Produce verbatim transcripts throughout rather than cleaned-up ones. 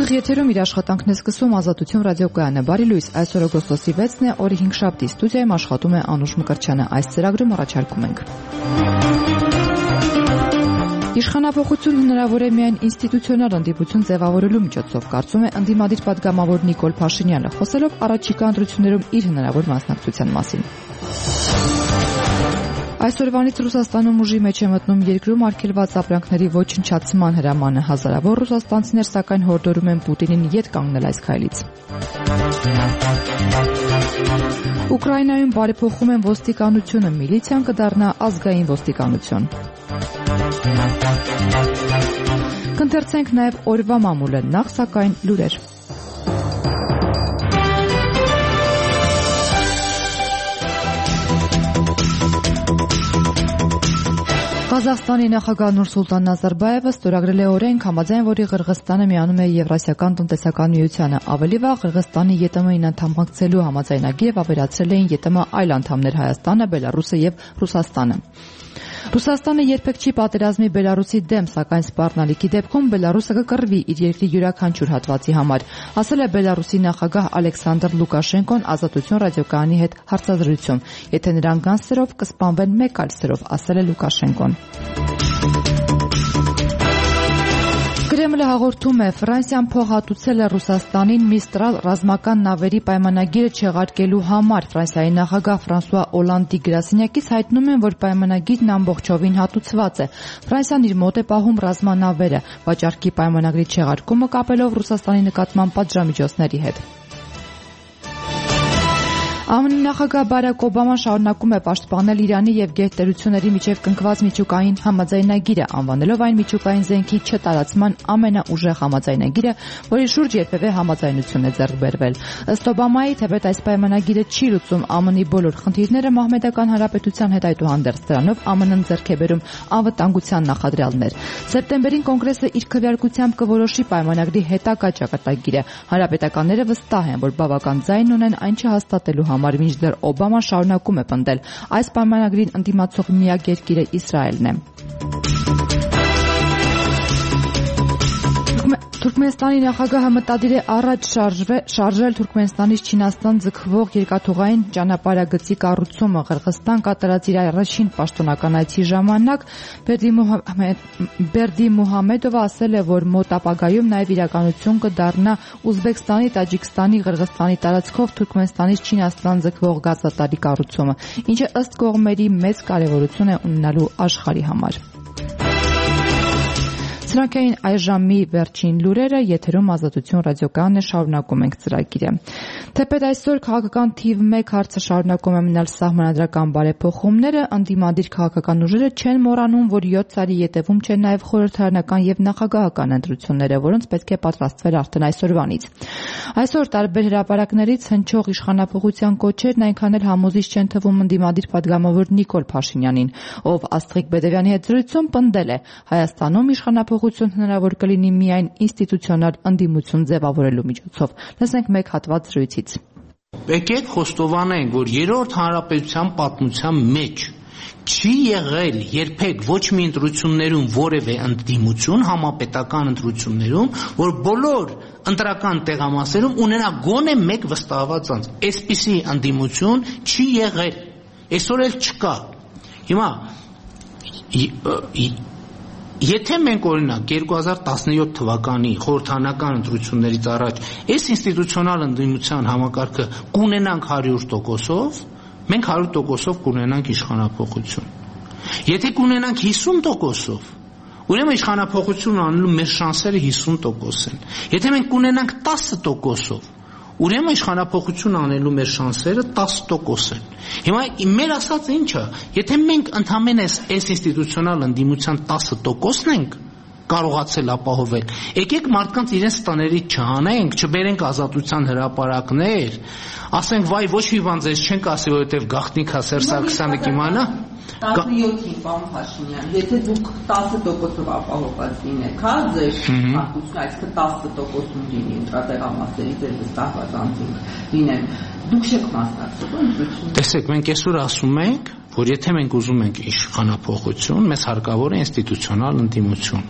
Ուղիղ եթերում իր աշխատանքն է սկսում Ազատություն ռադիոկայանը։ Բարի լույս, այսօր օգոստոսի վեցն է, օրը հինգշաբթի, ստուդիայում աշխատում է Անուշ Մկրտչյանը։ Այս ծրագրում առաջարկում ենք. Իշխանափոխություն հնարավոր է միայն ինստիտուցիոնալ ընդդիմություն ձևավորելու միջոցով, կարծում է ընդդիմադիր պատգամավոր Նիկոլ Փաշինյանը, խոսելով առաջիկա ընտրություններում իր հնարավոր մասնակցության մասին։ Այսօրվանից Ռուսաստանում ուժի մեջ է մտնում երկրում արգելված ապրանքների ոչնչացման հրամանը։ Հազարավոր ռուսաստանցիներ սակայն հորդորում են Պուտինին ետ կանգնել այս քայլից։ Ուկրաինայում բարեփոխում են ոստիկանությունը, միլիցիան կդառնա ազգային ոստիկանություն։ Կընթերցենք նաև օրվա մամուլը, նախ սակայն լուրեր։ Ղազախստանի նախագահ Նուրսուլտան Նազարբաևը ստորագրել է օրենք, համաձայն որի Ղրղստանը միանում է Եվրասիական տնտեսական միությանը։ Ավելի վաղ Ղրղստանի ԵՏՄ-ին անդամակցելու համաձայնագիրը վավերացրել էին ԵՏՄ այլ անդամներ Հայաստանը, Բելարուսը եւ Ռուսաստանը։ Ռուսաստանը երբեք չի պատերազմի Բելարուսի դեմ, սակայն սպառնալիքի դեպքում Բելարուսը կկռվի իր երկրի յուրաքանչյուր հատվածի համար, ասել է Բելարուսի նախագահ Ալեքսանդր Լուկաշենկոն Ազատություն ռադիոկայանի հետ հարցազրույցում։ Եթե նրանք գան սրով, կսպանվեն մեկ այլ սրով, ասել է Լուկաշենկոն։ Կրեմլը հաղորդում է, Ֆրանսիան փոխհատուցել է Ռուսաստանին Միստրալ ռազմական նավերի պայմանագիրը չեղարկելու համար։ Ֆրանսիայի նախագահ Ֆրանսուଆ Օլանդի գրասենյակից հայտնում են, որ պայմանագիրն ամբողջովին հատուցված է։ Ֆրանսիան իր մոտ է պահում ռազմանավերը, վաճառքի պայմանագրի չեղարկումը կապելով Ռուսաստանի նկատմամբ պատժամիջոցների հետ։ ԱՄՆ նախագահ Բարակ Օբաման շարունակում է պաշտպանել Իրանի եւ գերտերությունների միջև կնքված միջուկային համաձայնագիրը, անվանելով այն միջուկային զենքի չտարածման ամենաուժեղ համաձայնագիրը, որի շուրջ երբևէ համաձայնություն է ձեռք բերվել։ Ըստ Օբամայի, թեպետ այս պայմանագիրը չի լուծում ԱՄՆ-ի բոլոր խնդիրները, Մահմեդական Հանրապետության հետ այդուհանդերձ դրանով ԱՄՆ-ն ձեռք է բերում անվտանգության նախադրյալներ։ Սեպտեմբերին կոնգրեսը իր քվեարկությամբ կորոշի պայմանագրի հետագա ճակատագիրը։ Հանրապետականները վստահ են, որ բավական ձայն ունեն այն չհաստատելու համար, մինչդեռ Օբաման շարունակում է պնդել, այս պայմանագրին ընդդիմացող միակ երկիրը Իսրայելն է։ Թուրքմենստանի նախագահը մտադիր է առաջ շարժել Թուրքմենստանից Չինաստան ձգվող երկաթուղային ճանապարհագծի կառուցումը։ Ղրղստան կատարած իր առաջին պաշտոնական այցի ժամանակ Բերդի Մուհամեդովը ասել է, որ մոտ ապագայում նաև իրականություն կդառնա Ուզբեկստանի, Տաջիկստանի, Ղրղստանի տարածքով Թուրքմենստանից Չինաստան ձգվող գազատարի կառուցումը, ինչը ըստ կողմերի մեծ կարևորություն է ունենալու աշխարհի համար։ Սրանք էին այս ժամի վերջին լուրերը, եթերում Ազատություն ռադիոկայանն է, շարունակում ենք ծրագիրը։ Թեպետ այսօր քաղաքական թիվ մեկ հարցը շարունակում է մնալ սահմանադրական բարեփոխումները, ընդդիմադիր քաղաքական ուժերը չեն մոռանում, որ յոթ տարի ետևում չեն նաև խորհրդարանական եւ նախագահական ընտրությունները, որոնց պետք է պատրաստվել արդեն այսօրվանից։ Այսօր տարբեր հրապարակներից հնչող իշխանափոխության կոչերն այնքան էլ համոզիչ չեն թվում ընդդիմադիր պատգամավոր Նիկոլ Փաշինյանին, ով Աստղիկ Բեդևյանի հետ զրույցում պնդել է, Հայաստանում իշխանափոխություն հնարավոր կլինի միայն ինստիտուցիոնալ ընդդիմություն ձևավորելու միջոցով։ Լսենք մեկ հատված զրույցից։ Եկեք խոստովանենք, որ երրորդ հանրապետության պատմության մեջ չի եղել երբեք ոչ մի ընտրություններում որևէ ընդդիմություն, համապետական ընտրություններում, որ բոլոր ընտրական տեղամասերում ունենա գոնե մեկ վստահված անձ։ Այսպիսի ընդդիմություն չի եղել, այսօր էլ չկա։ Հիմա եթե մենք օրինակ երկու հազար տասնյոթ թվականի խորհրդարանական ընտրություններից առաջ այս ինստիտուցիոնալ ընդդիմության համակարգը կունենանք հարյուր տոկոսով, մենք հարյուր տոկոսով կունենանք իշխանափոխություն։ Եթե կունենանք հիսուն տոկոսով, ուրեմն իշխանափոխություն անելու մեր շանսերը հիսուն տոկոս են։ Եթե մենք կունենանք տասը տոկոսով, ուրեմն իշխանափոխություն անելու մեր շանսերը տասը տոկոս են։ Հիմա մեր ասած ինչը, եթե մենք ընդհանրապես այս ինստիտուցիոնալ ընդդիմության տասը տոկոսն ենք կարողացել ապահովել, եկեք մարդկանց իրենց տներից չհանենք, չբերենք ազատության հրապարակներ, ասենք վայ ոչ մի բան ձեզ չենք ասի, որովհետև գաղտնիքա Սերժ Սարգսյանը կիմանա։ տասնյոթին պարոն Փաշինյան, եթե դուք տասը տոկոսով ապահովված լինեք, հա, ձեր հատուցն, այսինքն տասը տոկոսում լինի ընտրատեղամասերի ձեր վստահված անձինք լինեն, դուք չեք մասնակցելու ընտրություններին։ Տեսեք, մենք այսօր ասում ենք, որ եթե մենք ուզում ենք իշխանափոխություն, մեզ հարկավոր է ինստիտուցիոնալ ընդդիմություն։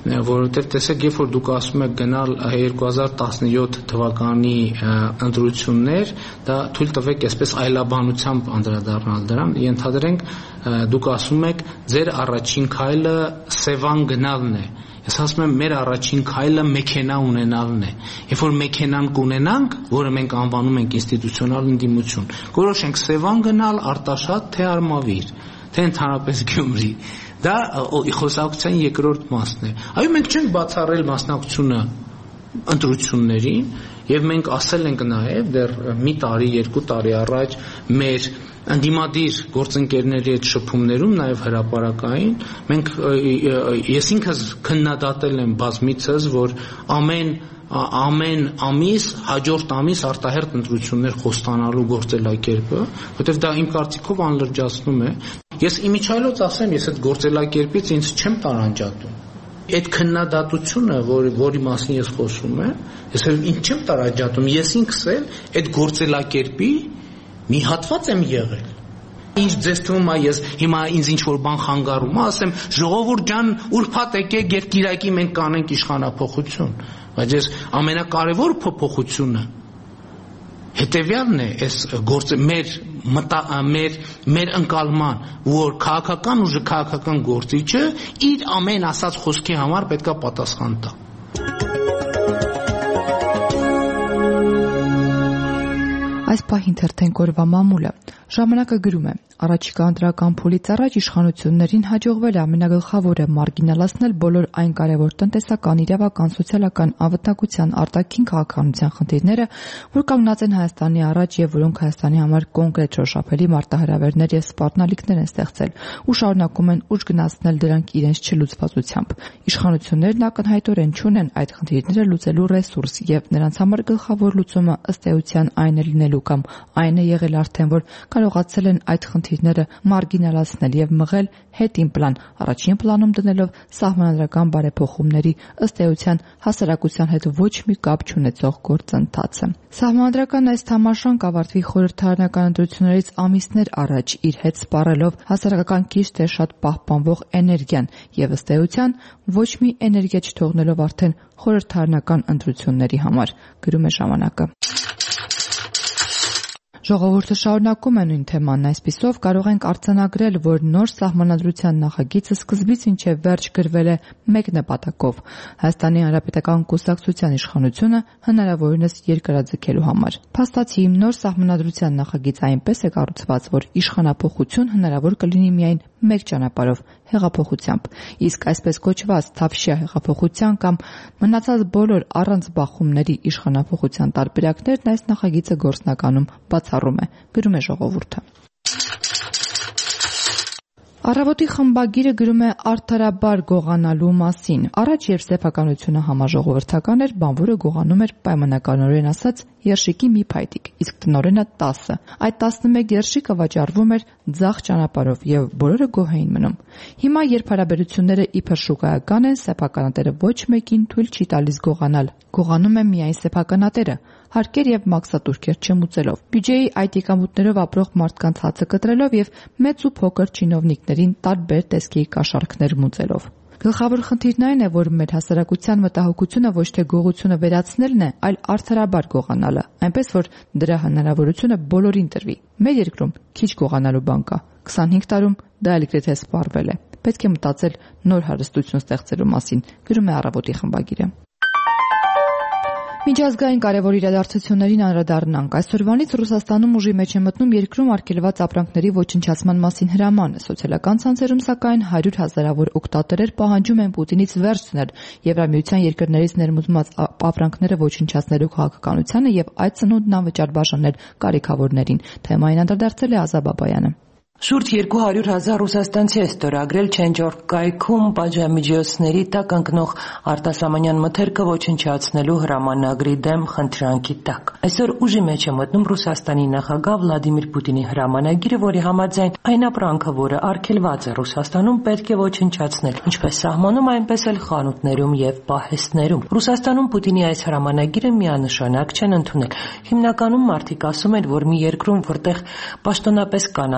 որովհետև տեսեք, երբ որ դուք ասում եք գնալ երկու հազար տասնյոթ թվականի ընտրություններ, դա թույլ տվեք այսպես այլաբանությամբ անդրադառնալ դրան, ենթադրենք դուք ասում եք ձեր առաջին քայլը Սևան գնալն է։ Ես ասում եմ մեր առաջին քայլը մեքենա ունենալն է։ Երբ որ մեքենան կունենանք, որը մենք անվանում ենք ինստիտուցիոնալ ընդդիմություն, որոշենք Սևան գնալ, Արտաշատ, թե Արմավիր, թե ընդհանրապես Գյումրի։ Դա խոսակցության երկրորդ մասն է։ Այո, մենք չենք բացառել մասնակցությունը ընտրություններին, եւ մենք ասել ենք նաեւ դեռ մի տարի, երկու տարի առաջ մեր ընդդիմադիր գործընկերների հետ շփումներում, նաև հրապարակային, մենք ես ինքս քննադատել եմ բազմիցս, որ ամեն ամեն ամիս, հաջորդ ամիս արտահերթ ընտրություններ խոստանալու գործելակերպը, որտեղ դա իմ կարծիքով անլրջացնում է։ Ես իմիջիայլոց ասեմ, ես այդ գործելակերպից ինձ չեմ տարանջատում։ Այդ քննադատությունը, որ, որի մասին ես խոսում եմ, ես ինձ չեմ տարանջատում, ես ինքս էլ այդ գործելակերպի մի հատված եմ եղել։ Ինչ ձեզ թվում է, ես հիմա ինձ ինչ որ բան խանգարում եմ, ասեմ, ժողովուրդ ջան, ուրբաթ եկեք, երկիրակի մենք կանենք իշխանափոխություն, բայց ես ամենակարևոր փոփոխությունը հետևյալն է, այս գործը մեր մտա մեր մեր ընկալման, որ քաղաքական ուժը, քաղաքական գործիչը իր ամեն ասած խոսքի համար պետքա պատասխան տա։ Այս պահին թերթենք օրվա մամուլը։ Ժամանակը գրում է. Առաջիկա ընտրական փուլից առաջ իշխանություններին հաջողվել է ամենագլխավորը մարգինալացնել բոլոր այն կարևոր տնտեսական, իրավական, սոցիալական, անվտանգության, արտաքին քաղաքականության խնդիրները, որ կանգնած են Հայաստանի առաջ եւ որոնք Հայաստանի համար կոնկրետ շոշափելի մարտահրավերներ եւ սպառնալիքներ են ստեղծել ու շարունակում են ուժ գնացնել դրանք իրենց չլուծվածությամբ։ Իշխանություններն ակնհայտորեն չունեն այդ խնդիրները լուծելու ռեսուրս եւ նրանց համար գլխավոր լուծումը ըստ էության այն է լինելու կամ այն է եղել արդեն, որ կարողացել են այդ խնդիրները մարգինալացնել եւ մղել հետին պլան, առաջին պլանում դնելով սահմանադրական բարեփոխումների ըստ էության հասարակության հետ ոչ մի կապ չունեցող գործընթացը։ Սահմանադրական այս թամաշան կավարտվի խորհրդարանական ընտրություններից ամիսներ առաջ իր հետ սպառելով հասարակական քիչ թե շատ պահպանվող էներգիան եւ ըստ էության ոչ մի էներգիա չթողնելով արդեն խորհրդարանական ընտրությունների համար, գրում է ժամանակը։ Ժողովուրդը շարունակում է նույն թեման, այսպիսով կարող ենք արձանագրել, որ նոր սահմանադրության նախագիծը սկզբից մինչև վերջ գրվել է մեկ նպատակով՝ Հայաստանի Հանրապետական Կուսակցության իշխանությունը հնարավորինս երկարաձգելու համար։ Փաստացի, նոր սահմանադրության նախագիծը այնպես է կառուցված, որ իշխանափոխություն հնարավոր կլինի միայն մեկ ճանապարհով՝ հեղափոխությամբ, իսկ այսպես կոչված թավշյա հեղափոխության կամ մնացած բոլոր առանց բախումների իշխանափոխության տարբերակներն այս նախագիծը գործնականում բացառում է, գրում է ժողովուրդը։ Առավոտի խմբագիրը գրում է արդարաբար գողանալու մասին։ Առաջ երբ սեփականությունը համաժողովրդական էր, բանվորը գողանում էր պայմանականորեն ասած երշիկի մի փայտիկ, իսկ տնօրենը տասը։ Այդ տասնմեկ երշիկը վաճառվում էր ձախ ճանապարհով եւ բոլորը գոհ էին մնում։ Հիմա երբ հարաբերությունները իբր շուկայական են, սեփականատերը ոչ մեկին թույլ չի տալիս գողանալ։ Գողանում է միայն սեփականատերը, հարկեր եւ մաքսատուրքեր չմուծելով, բյուջեի այդ եկամուտներով ապրող մարդկանց հացը կտրելով եւ մեծ ու փոքր չինովնիկներին տարբեր տեսքի կաշառքներ մուծելով։ Գլխավոր խնդիրն այն է, որ մեր հասարակության մտահոգությունը ոչ թե գողությունը վերացնելն է, այլ արդարաբար գողանալը, այնպես որ դրա հնարավորությունը բոլորին տրվի։ Մեր երկրում քիչ գողանալու բան կա, քսանհինգ տարում դա էլ գրեթե սպառվել է։ Պետք է մտածել նոր հարստություն ստեղծելու մասին, գրում է Առավոտի խմբագիրը։ Միջազգային կարևոր իրադարձություններին անդրադառնանք։ Այսօրվանից Ռուսաստանում ուժի մեջ է մտնում երկրում արգելված ապրանքների ոչնչացման մասին հրամանը։ Սոցիալական ցանցերում սակայն հարյուր հազարավոր օգտատերեր պահանջում են Պուտինից վերջ դնել Եվրամիության երկրներից ներմուծված ապրանքները ոչնչացնելու քաղաքականությանը եւ այդ ծնունդն անվճար բաժանել կարիքավորներին։ Թեմային անդրադարձել է Ազա Բաբայանը։ Շուրջ երկու հարյուր հազար ռուսաստանցի է ստորագրել Change.org կայքում պատժամիջոցների տակ ընկնող արտասահմանյան մթերքը ոչնչացնելու հրամանագրի դեմ խնդրանքի տակ։ Այսօր ուժի մեջ է մտնում Ռուսաստանի նախագահ Վլադիմիր Պուտինի հրամանագիրը, որի համաձայն այն ապրանքը, որը արգելված է Ռուսաստանում, պետք է ոչնչացնել, ինչպես սահմանում, այնպես էլ խանութներում եւ պահեստներում։ Ռուսաստանում Պուտինի այս հրամանագիրը միանշանակ չեն ընդունել։ Հիմնականում մարդիկ ասում են, որ մի երկրում, որտեղ պաշտոնապես կան աղքատներ,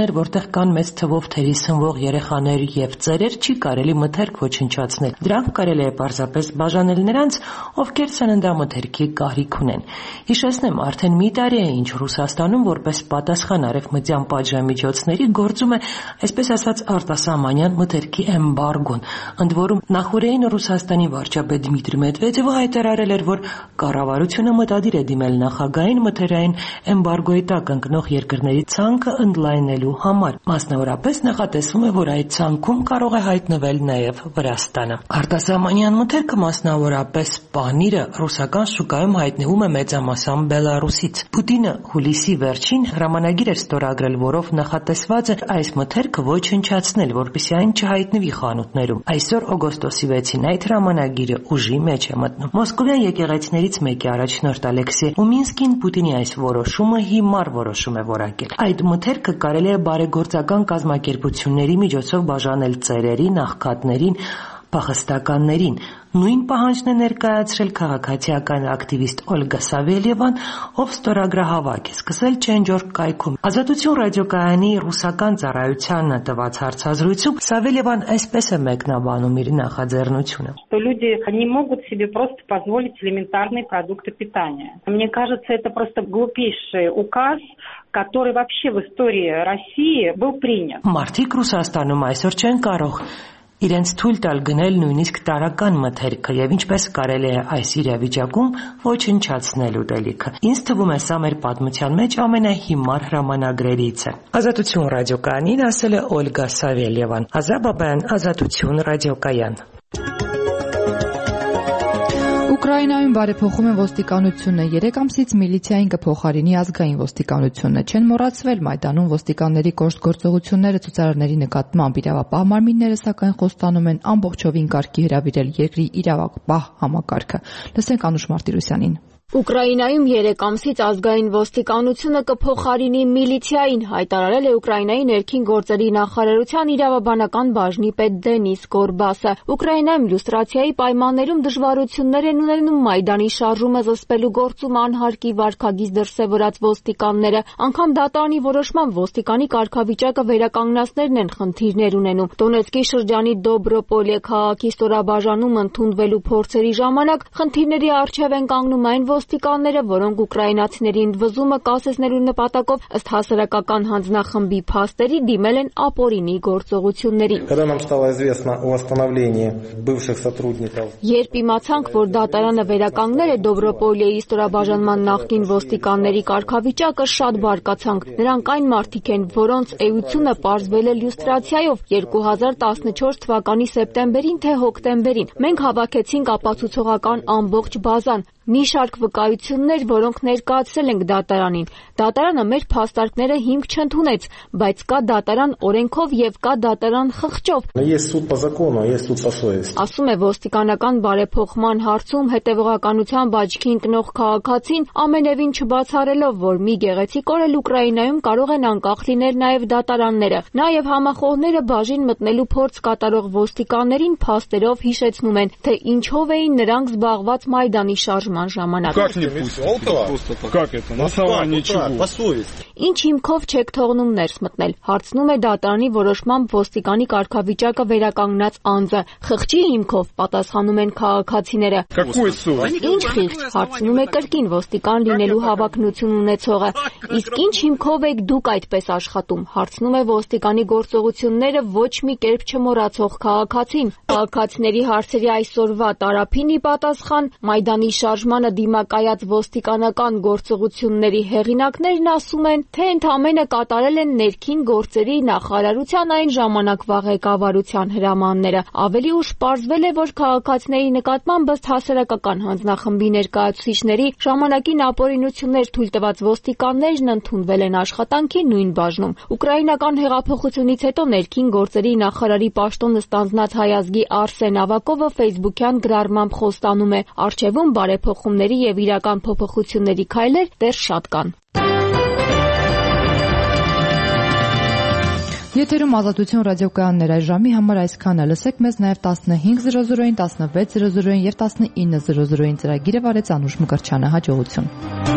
շրջաններ, որտեղ կան մեծ թվով թերի սնվող երեխաներ եւ ծերեր, չի կարելի մթերք ոչնչացնել։ Դրանք կարելի է պարզապես բաժանել նրանց, ովքեր սննդամթերքի կարիք ունեն։ Հիշեցնեմ, արդեն մի տարի է, ինչ Ռուսաստանում որպես պատասխան արևմտյան պատժամիջոցների գործում է, այսպես ասած, արտասահմանյան մթերքի էմբարգոն, ընդ որում նախօրեին Ռուսաստանի վարչապետ Դմիտրի Մեդվեդևը հայտարարել էր, որ կառավարությունը մտադիր է դիմել նախագահային մթերային էմբարգոյի տակ ընկնող երկրների ցանկը ընդլայնելու համար։ Մասնավորապես նախատեսվում է, որ այդ ցանկում կարող է հայտնվել նաև Վրաստանը։ Արտասահմանյան մթերքը, մասնավորապես պանիրը, ռուսական շուկայում հայտնվում է մեծամասամբ Բելարուսից։ Պուտինը հուլիսի վերջին հրամանագիր էր ստորագրել, որով նախատեսված է այս մթերքը ոչնչացնել, որպեսզի այն չհայտնվի խանութներում։ Այսօր օգոստոսի վեցին այդ հրամանագիրը ուժի մեջ է մտնում։ Մոսկովյան եկեղեցիներից մեկի առաջնորդ Ալեքսեյ Ումինսկին Պուտինի այս որոշումը հիմար որոշում է որակել։ Այդ մթերքը կարելի է բարեգործական կազմակերպությունների միջոցով բաժանել ծերերի, աղքատներին, փախստականներին։ Նույն պահանջն է ներկայացրել քաղաքացիական ակտիվիստ Օլգա Սավելիևան, ով ստորագրահավաք է սկսել Change.org կայքում։ Ազատություն ռադիոկայանի ռուսական ծառայությանը տված հարցազրույցում Սավելիևան այսպես է մեկնաբանում իր նախաձեռնությունը. Что люди не могут себе просто позволить элементарные продукты питания. Мне кажется, это просто глупейший указ, который вообще в истории России был принят. Մարդիկ Ռուսաստանում այսօր չեն կարող իրենց թույլ տալ գնել նույնիսկ տարական մթերքը եւ ինչպես կարելի է այս իրավիճակում ոչնչացնել ուտելիքը։ Ինձ թվում է, սա մեր պատմության մեջ ամենահիմար հրամանագրերից է։ Ազատություն ռադիոկայանին ասել է Օլգա Սավելիևան։ Ազաբաբյան, Ազատություն ռադիոկայան։ Ուկրաինայում բարեփոխում է ոստիկանությունը։ Երեք ամսից միլիցիային կփոխարինի ազգային ոստիկանությունը։ Չեն մոռացվել Մայդանում ոստիկանների կոշտ գործողությունները ցուցարարների նկատմամբ։ Իրավապահ մարմինները սակայն խոստանում են ամբողջովին կարգի հրավիրել երկրի իրավապահ համակարգը։ Լսենք Անուշ Մարտիրոսյանին։ Ուկրաինայում երեք ամսից ազգային ոստիկանությունը կփոխարինի միլիցիային, հայտարարել է Ուկրաինայի ներքին գործերի նախարարության իրավաբանական բաժնի պետ Դենիս Գորբասը։ Ուկրաինայում լյուստրացիայի պայմաններում դժվարություններ են ունենում Մայդանի շարժումը զսպելու գործում անհարկի վարքագիծ դրսևորած ոստիկանները, անգամ դատարանի որոշմամբ ոստիկանի կարգավիճակը վերականգնածներն են խնդիրներ ունենում։ Դոնեցկի շրջանի Դոբրոպոլե քաղաքի ստորաբաժանում ընդունվելու փորձերի ժամանակ խնդիրների առջև են կանգնում այն ոստիկանները, որոնք ուկրաինացիներին վզումը կասեցնելու նպատակով ըստ հասարակական հանձնախմբի փաստերի դիմել են ապօրինի գործողությունների։ Երբ իմացանք, որ դատարանը վերականգնել է Դոբրոպոլեի ստորաբաժանման նախկին ոստիկանների կարգավիճակը, շատ բարկացանք։ Նրանք այն մարդիկ են, որոնց էությունը պարզվել է լյուստրացիայով երկու հազար տասնչորս թվականի սեպտեմբերին թե հոկտեմբերին։ Մենք հավաքեցինք ապացուցողական ամբողջ բազան։ Մի շարք վկայություններ, որոնք ներկայացրել ենք դատարանին։ Դատարանը մեր փաստարկները հիմք չընդունեց, բայց կա դատարան օրենքով եւ կա դատարան խղճով։ Ասում է ոստիկանական բարեփոխման հարցում հետևողականության բաժքի ընկնող քաղաքացին, ամենևին չբացառելով, որ մի գեղեցիկ օր էլ Ուկրաինայում կարող են անկախ լինել նաեւ դատարանները։ Նաեւ համախոհները բաժին մտնելու փորձ կատարող ոստիկաններին փաստերով հիշեցնում են, թե ինչով էին նրանք զբաղված Մայդանի շարժման ժամանակ։ Ինչ հիմքով չեք թողնում ներս մտնել, հարցնում է դատարանի որոշմամբ ոստիկանի կարգավիճակը վերականգնած անձը։ Խղճի հիմքով, պատասխանում են քաղաքացիները։ Ինչ խիղճ, հարցնում է կրկին ոստիկան լինելու հավակնություն ունեցողը։ Իսկ ինչ հիմքով եք դուք այդպես աշխատում, հարցնում է ոստիկանի գործողությունները ոչ մի կերպ չմոռացող քաղաքացին։ Քաղաքացիների հարցերի այսօրվա տարափին ի պատասխան Մայդանի շարժմանը դիմակայած ոստիկանական գործողությունների հեղինակներն ասում են, թե ընդամենը կատարել են ներքին գործերի նախարարության այն ժամանակվա ղեկավարության հրամանները։ Ավելի ուշ պարզվել է, որ քաղաքացիների նկատմամբ ըստ հասարակական հանձնախմբի ներկայացուցիչների ժամանակին ապօրինություններ թույլ տված ոստիկաններն ընդունվել են աշխատանքի նույն բաժնում։ Ուկրաինական հեղափոխությունից հետո ներքին գործերի նախարարի պաշտոնը ստանձնած հայ ազգի Արսեն Ավակովը Facebook-յան գրառմամբ խոստանում է, առջևում բարեփոխումների եւ իրական փոփոխությունների քայլեր դեռ շատ կան։ Եթերում Ազատություն ռադիոկայաններ այս ժամի համար այսքանը։ Լսեք մեզ նաև տասնհինգ զրո զրոին, տասնվեց զրո զրոին եւ տասնինը զրո զրոին ծրագիրը վարեց Անուշ Մկրտչյանը։ Հաջողություն։